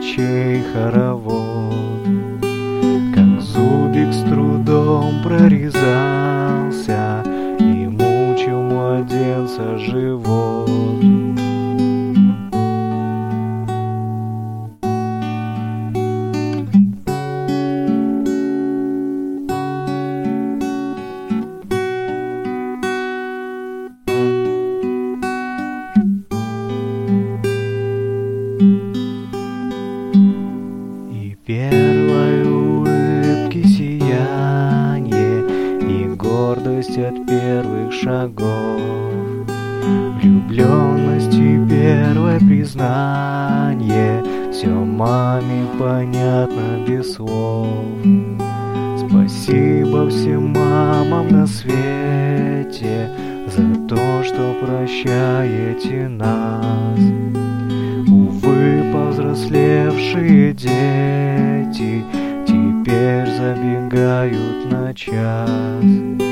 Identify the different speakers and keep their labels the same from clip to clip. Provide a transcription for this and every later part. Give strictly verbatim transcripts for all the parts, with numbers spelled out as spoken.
Speaker 1: ночей хоровод, как зубик с трудом прорезался и мучил младенца живот. Первой улыбки сиянье и гордость от первых шагов, влюбленность и первое признание, все маме понятно без слов. Спасибо всем мамам на свете за то, что прощаете нас. Увы, повзрослевшие дети теперь забегают на час.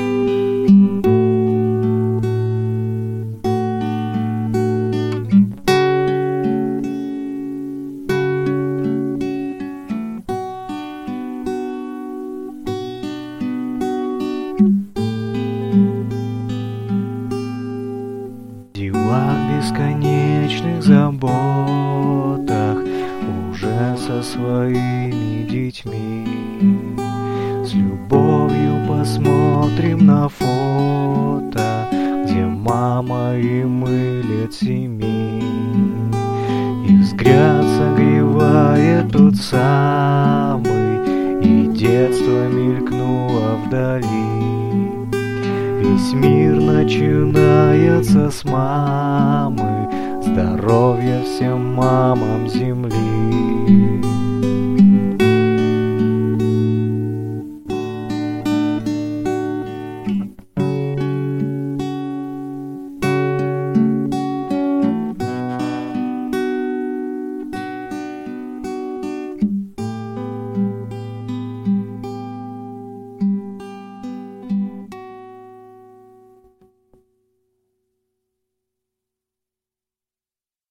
Speaker 1: Дела в бесконечных заботах уже со своими детьми. С любовью посмотрим на фото, где мама и мы лет семи. И взгляд согревает тот самый, и детство мелькнуло вдали. Весь мир начинается с мамы, здоровья всем мамам земли.